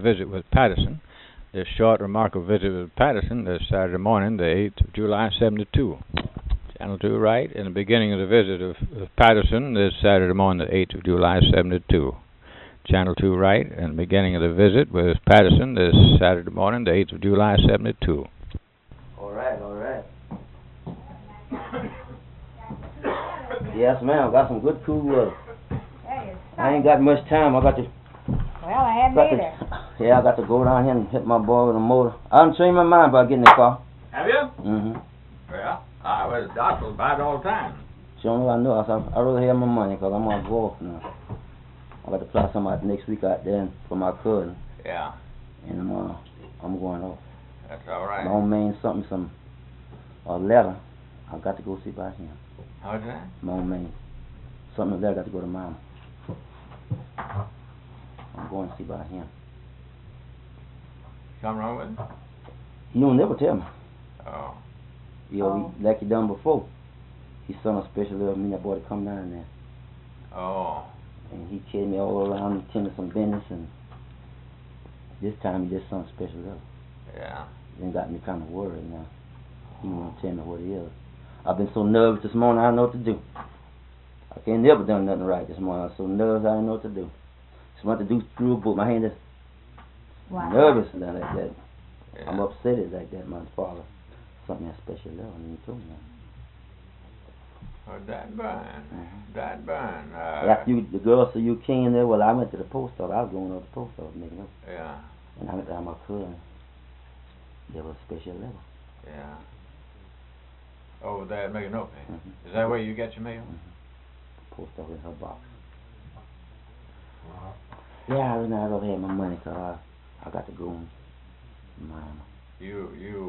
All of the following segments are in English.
visit with Patterson. This short, remarkable visit with Patterson this Saturday morning, the 8th of July, 72. Channel 2 right, in the beginning of the visit of Patterson this Saturday morning, the 8th of July, 72. Channel 2 right, in the beginning of the visit with Patterson this Saturday morning, the 8th of July, 72. All right. Yes, ma'am. Got some good cool weather. I ain't got much time. I got to. Well, I haven't either. Yeah, I got to go down here and hit my boy with a motor. I done changed my mind about getting the car. Have you? Mm-hmm. Well, I was docile about it all the time. Sure, I know. I really have my money because I'm on golf now. I got to fly some out next week out there for my cousin. Yeah. And I'm going off. That's all right. My own man a letter. I got to go see about him. How's that? My own man. Something a letter got to go to Mama. I'm going to see about him. Something wrong with him? He don't never tell me. Oh. Like he done before. He sent a special letter to me, that boy to come down there. Oh. And he carried me all around and tended some business, and this time he just sent a special letter. Yeah. Then got me kind of worried now. He won't tell me what it is. I've been so nervous this morning, I don't know what to do. I can't never done nothing right this morning. I was so nervous, I didn't know what to do. Just want to do through a book. My hand is nervous like that. Yeah. I'm upset like that. My father sent me a special letter and he told me that. Oh, that burn. Mm-hmm. That burn. After the girl said you came there, well, I went to the post office. I was going to the post office making up. Yeah. And I went to my cousin. There was a special letter. Yeah. Oh, that making up. Mm-hmm. Is that where you get your mail? Mm-hmm. Post office in her box. Yeah, I don't have my money, so I got to go and mine. You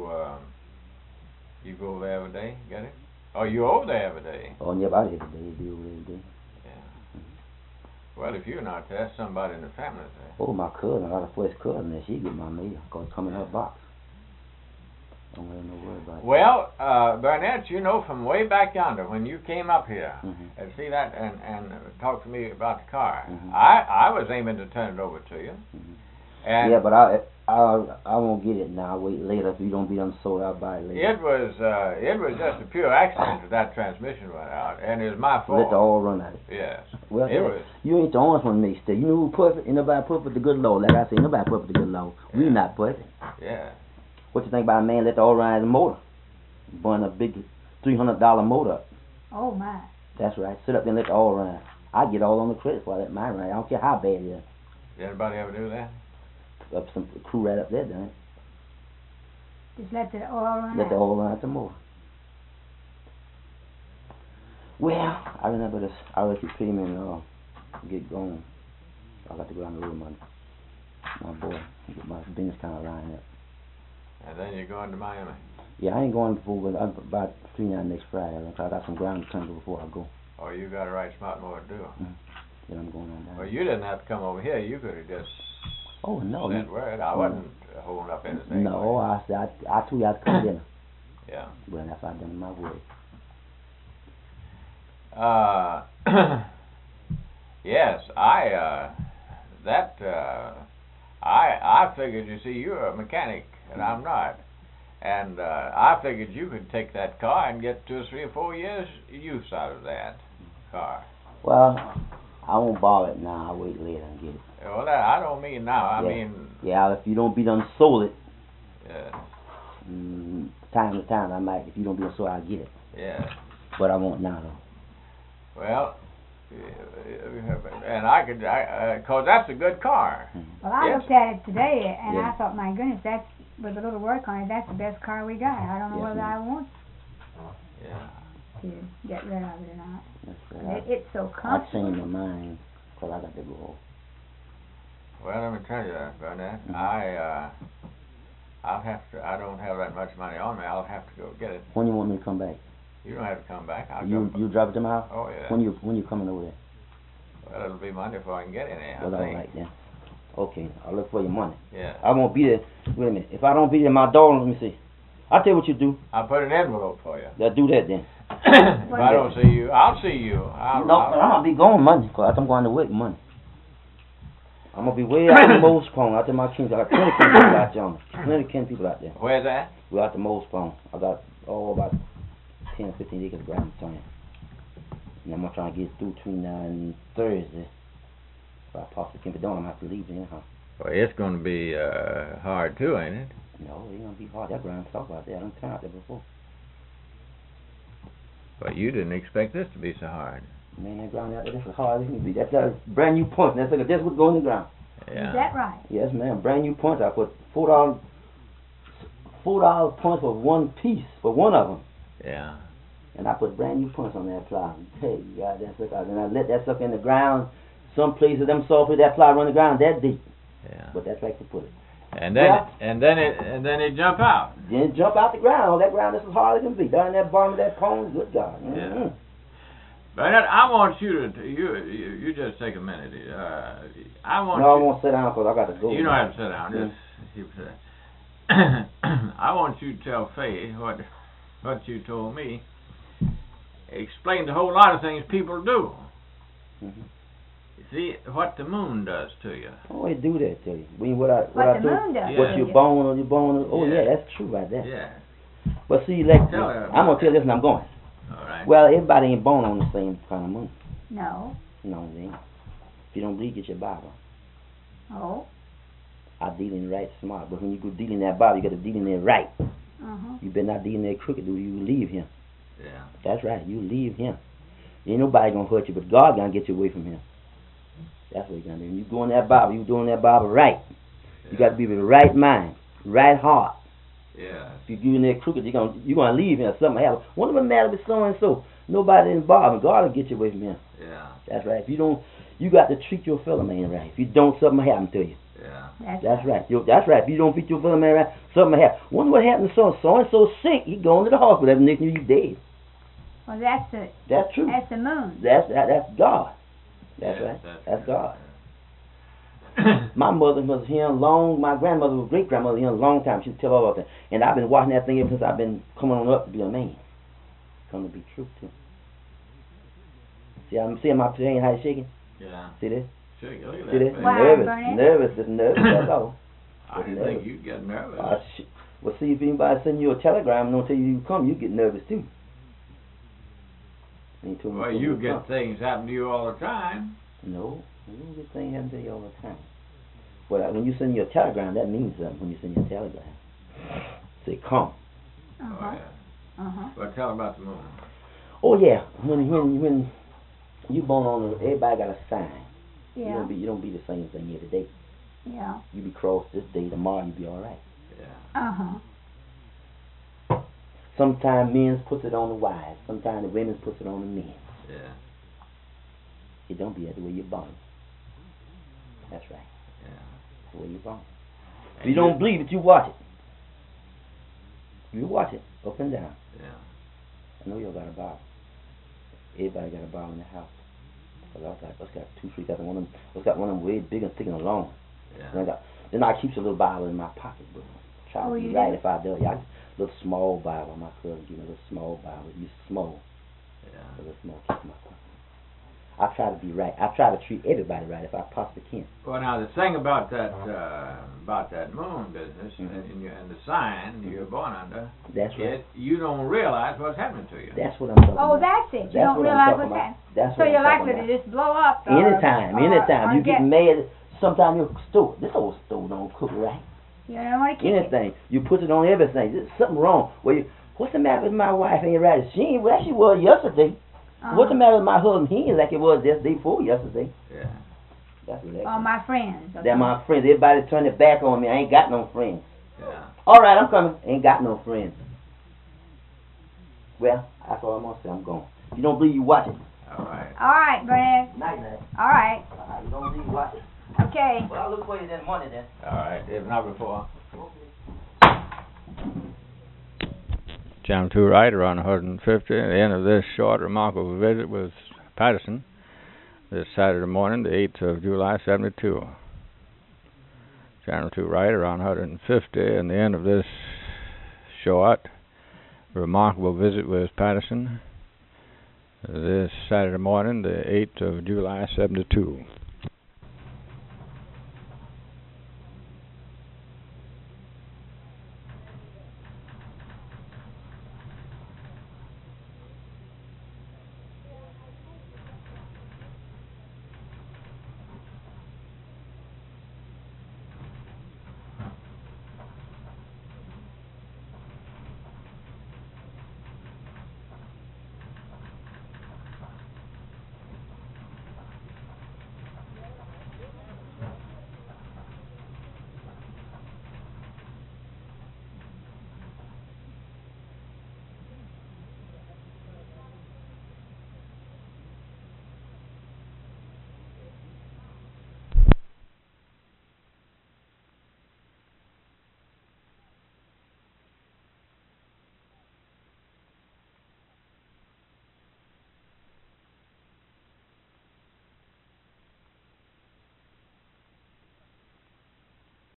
go over there every day, get it? Oh, you over there every day? Oh, yeah, I every day. Be over there every day. Yeah. Mm-hmm. Well, if you're not there, that's somebody in the family there. Oh, my cousin, I got a first cousin there. She get my mail, because it come in her box. Don't have no worry about it. Well, Burnett, you know, from way back yonder, when you came up here and see that and talk to me about the car, I was aiming to turn it over to you. And yeah, but I won't get it now. Wait later. If you don't be unsold, I'll buy it later. It was just a pure accident that transmission went out, and it was my fault. Let the oil run out. Yes. Well, you ain't the only one makes that. You know who perfect? Ain't nobody perfect. The good Lord. Like I say, nobody perfect. The good Lord. Yeah. We not perfect. Yeah. What you think about a man let the oil run out of the motor? Burn a big $300 motor up. Oh my. That's right. Sit up there and let the oil run out. I get all on the credit for I let mine run. I don't care how bad it is. Did anybody ever do that? Up some crew right up there done it. Just let the oil run out. Let the oil run out some more. Well, I remember this. I let you pay me and get going. I got to go down the road with my boy. Get my business kind of lined up. And then you're going to Miami? Yeah, I ain't going before, but I'm about 3-9 next Friday. I got some ground to turn before I go. Oh, you got a right smart more to do. Then I'm going on down. Well, you didn't have to come over here. You could have just sent word. I wasn't holding up anything. No, I told you I'd come dinner. Yeah. Well, that's why I done my word. Yes, I figured, you see, you're a mechanic and I'm not. And I figured you could take that car and get 2 or 3 or 4 years use out of that car. Well, I won't borrow it now. I'll wait later and get it. Well, I don't mean now. I mean... Yeah, if you don't be done sold it, yes. Time to time I might. If you don't be done sold, I'll get it. Yeah. But I won't now, though. Well... and I could, because that's a good car. Well, I looked at it today, and I thought, my goodness, that's, with a little work on it, that's the best car we got. I don't know whether I want to get rid of it or not. Right. It's so comfortable. I changed my mind, because I got to go. Well, let me tell you, Burnett, I'll have to, I don't have that much money on me. I'll have to go get it. When you want me to come back? You don't have to come back. You drive it to my house? Oh, yeah. When you coming over there? Well, it'll be Monday before I can get in there. Well, all right then. Okay, I'll look for your money. Yeah. I won't be there. Wait a minute. If I don't be there, my daughter, let me see. I'll tell you what you do. I'll put an envelope for you. Yeah, do that then. If I don't see you, I'll see you. I'm going to be gone Monday, because I'm going to work Monday. I'm gonna be way out in Moles Pond. I tell my kids, I got 20 people out there. Plenty of people out there. Where's that? We're out the Moles Pond. I got about 10 or 15 acres of ground to turn. And I'm gonna try to get through between now and Thursday. If I possibly can, but don't, I'm gonna have to leave anyhow. Well, it's gonna be hard too, ain't it? No, it ain't gonna be hard. That ground's soft out there. I done turned out there before. But you didn't expect this to be so hard. Man, that ground out there, that's as hard as it can be. That's a brand new point. That's like that's what's going in the ground. Yeah. Is that right? Yes, ma'am. Brand new points. I put $4 points for one piece, for one of them. Yeah. And I put brand new points on that plow. Hey, God, that sucker. And I let that sucker in the ground. Some places, them soft places, that plow run the ground that deep. Yeah. But that's like to put it. And then it jump out. Then it jump out the ground. That ground is as hard as it can be. Down in that bottom of that pond, good God. Mm-hmm. Yeah. Bernard, I want you to you just take a minute. I won't sit down because I got to go. You don't have to sit down. Just keep sitting. I want you to tell Faye what you told me. Explain a whole lot of things people do. Mm-hmm. See what the moon does to you. Oh, it do that to you. What the moon does. What your bone on your bone. Oh, yeah, that's true about that. Yeah. But see, like, I'm going to tell you this and I'm going. All right. Well, everybody ain't born on the same kind of moon. No. No, they ain't. If you don't believe, get your Bible. Oh. I deal in right smart, but when you go deal in that Bible, you got to deal in there right. Uh-huh. You better not deal in there crooked, or you leave him. Yeah. That's right, you leave him. Ain't nobody going to hurt you, but God going to get you away from him. That's what you're going to do. When you go in that Bible, you doing that Bible right. You got to be with the right mind, right heart. Yeah. If you do in there crooked, you're gonna leave him. Something happen. One of them matter with so and so. Nobody involved. God will get you away from him. Yeah. That's right. If you don't, you got to treat your fellow man right. If you don't, something will happen to you. Yeah. That's right. That's right. If you don't treat your fellow man right, something will happen. Wonder what happened to so and so sick. He going to the hospital. Every next you dead. Well, that's true. That's the moon. That's God. That's right. That's God. My mother was here my grandmother was great grandmother here a long time. She'd tell all of that. And I've been watching that thing ever since I've been coming on up to be a man. Come to be true too. See, I'm seeing my hand how it's shaking? Yeah. See this? Shake it. Look at See that. this? Wow, Nervous, that's all. I didn't think you'd get nervous. Well, see, if anybody send you a telegram and don't tell you come, you get nervous too. Well, you get things happen to you all the time. No, you don't get things happen to you all the time. Well, when you send your telegram, that means something. When you send your telegram, say come. Uh-huh. Oh yeah. Uh-huh. Well, tell about the moon. Oh yeah, when you born on, everybody got a sign. Yeah. You don't be the same thing every day. Yeah. You be cross this day, tomorrow you be all right. Yeah. Uh-huh. Sometimes men puts it on the wives. Sometimes the women puts it on the men. Yeah. It don't be that the way you're born. That's right. Yeah. That's the way you're born. If you don't believe it, you watch it. You watch it up and down. Yeah. I know y'all got a Bible. Everybody got a Bible in the house. Cause I got 2, 3. Got one of them way big and thick and long. Yeah. Then I keep a little Bible in my pocket, but try to be right if I do. Yeah, little small Bible. My cousin gave me a little small Bible. It's small. Yeah. A little small. Keep in my pocket. I try to be right. I try to treat everybody right if I possibly can. Well, now the thing about that moon business Mm-hmm. and the sign you're born under, that's right. You don't realize what's happening to you. That's what I'm talking about. Oh, that's it. You don't realize what's happening. That's so what you're I'm likely to just blow up. Anytime. You get mad. Sometimes your stove, this old stove don't cook right. You don't want to keep anything. You put it on everything. There's something wrong. What's the matter with my wife? Ain't right. She ain't where she was yesterday. What's the matter with my husband? He ain't like it was just day before yesterday. Yeah. That's what all my friends. Okay. They're my friends. Everybody turn their back on me. I ain't got no friends. Yeah. All right, I'm coming. Ain't got no friends. Well, that's all I'm going to say. I'm going. If you don't believe, you watch it. All right. All right, Bernard. Night, night. All right. You don't believe, watch it. Okay. Well, I'll look for you then Monday then. All right. If not before. Okay. Channel 2 right around 150. At the end of this short, remarkable visit with Patterson this Saturday morning, the 8th of July, 72. Channel 2 right around 150. And the end of this short, remarkable visit with Patterson this Saturday morning, the 8th of July, 72.